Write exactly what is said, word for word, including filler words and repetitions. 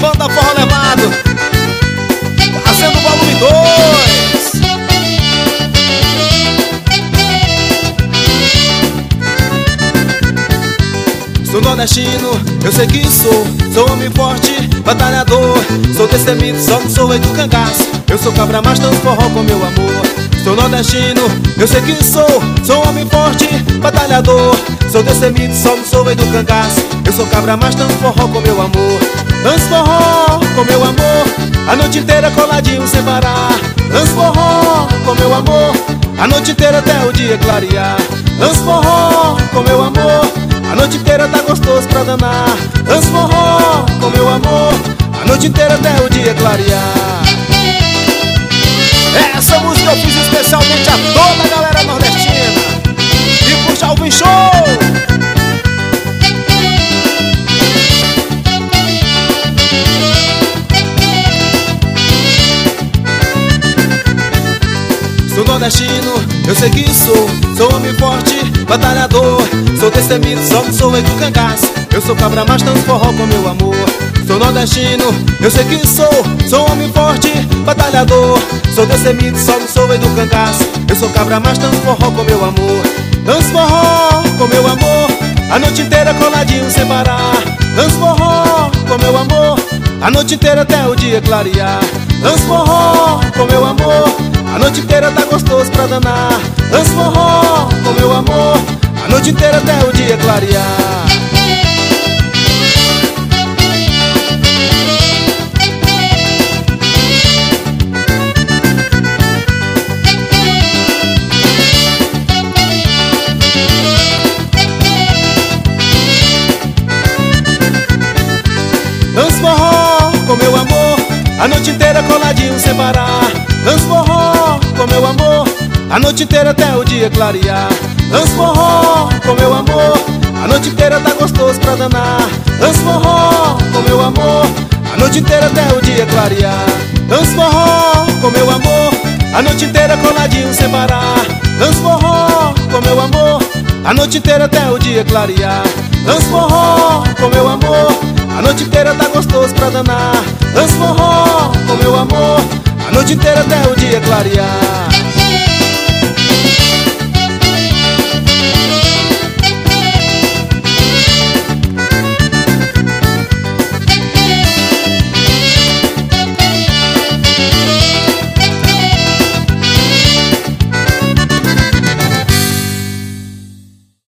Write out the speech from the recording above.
Banda Forró Levado, fazendo volume dois. Sou nordestino, eu sei que sou. Sou homem forte, batalhador. Sou destemido, só não sou rei do cangaço. Eu sou cabra, mas danço forró com meu amor. Sou nordestino, eu sei que sou. Sou homem forte, batalhador. Sou destemido, só não sou rei do cangaço. Eu sou cabra, mas danço forró com meu amor. Danço forró com meu amor, a noite inteira coladinho sem parar. Danço forró com meu amor, a noite inteira até o dia clarear. Danço forró com meu amor, a noite inteira tá gostoso pra danar. Danço forró com meu amor, a noite inteira até o dia clarear. Essa música eu fiz especialmente a toda a galera nordestina e pro Jalvin Show. Sou nordestino, eu sei que sou. Sou homem forte, batalhador. Sou destemido, só não sou rei do cangaço. Eu sou cabra, mas danço forró com meu amor. Sou nordestino, eu sei que sou. Sou homem forte, batalhador. Sou destemido, só não sou rei do cangaço. Eu sou cabra, mas danço forró com meu amor. Danço forró com meu amor, a noite inteira coladinho sem parar. Danço forró com meu amor, a noite inteira até o dia clarear. Danço forró com meu amor, a noite inteira tá gostoso pra danar. Danço forró com meu amor, a noite inteira até o dia clarear. Danço forró com meu amor, a noite inteira coladinho sem parar. Danço forró com meu amor, a noite inteira até o dia clarear. Danço forró com meu amor, a noite inteira tá gostoso pra danar. Danço forró com meu amor, a noite inteira até o dia clarear. Danço forró com meu amor, a noite inteira coladinho sem parar. Danço forró com meu amor, a noite inteira até o dia clarear. Danço forró com meu amor, a noite inteira tá gostoso pra danar. Danço forró com meu amor, a noite inteira até o dia clarear.